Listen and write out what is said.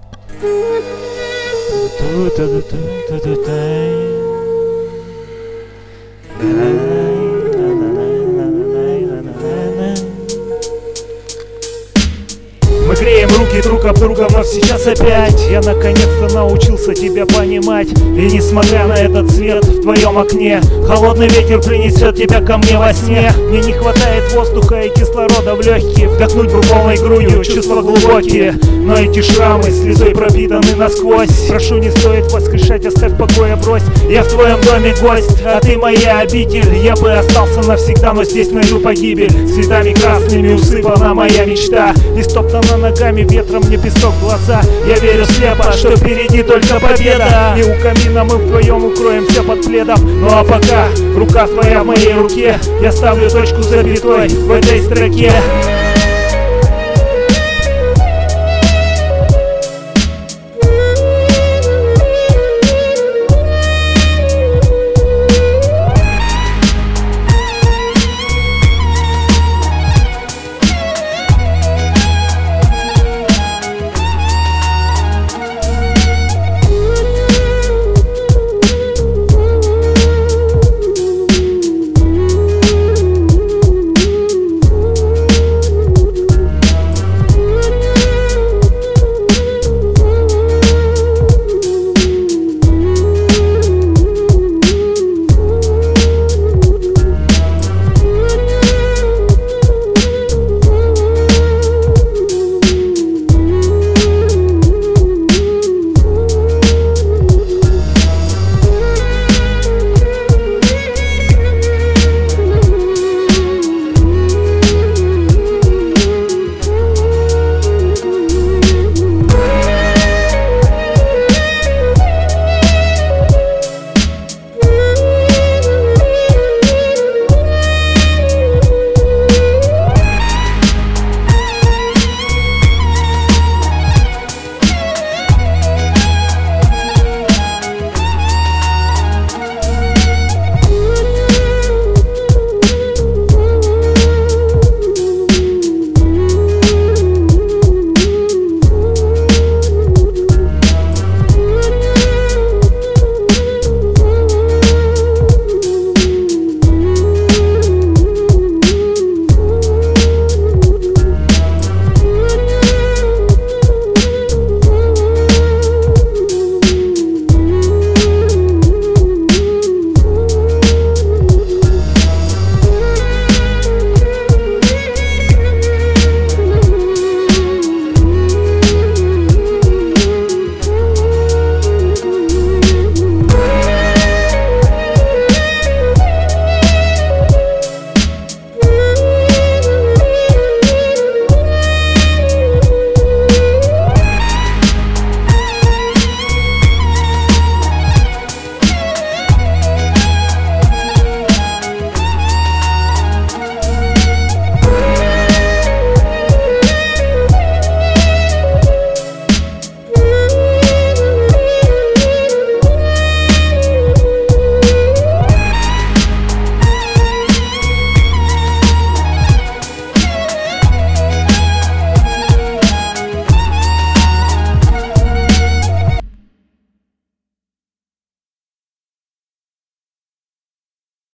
Мы греем руки друг об друга, но сейчас опять я наконец-то научился тебя понимать. И несмотря на этот свет в твоем окне, холодный ветер принесет тебя ко мне во сне. Мне не хватает воздуха и кислорода в легкие, вдохнуть бы полной грудью чувства глубокие. Но эти шрамы слезой пропитаны насквозь. Прошу, не стоит воскрешать, оставь в покое, брось. Я в твоем доме гость, а ты моя обитель. Я бы остался навсегда, но здесь найду погибель. Цветами красными усыпана моя мечта, и стоптана ногами ветром мне песок в глаза. Я верю слепо, что впереди только победа. И у камина мы вдвоем укроемся под пледом. Ну а пока рука твоя в моей руке, я ставлю точку запятой в этой строке.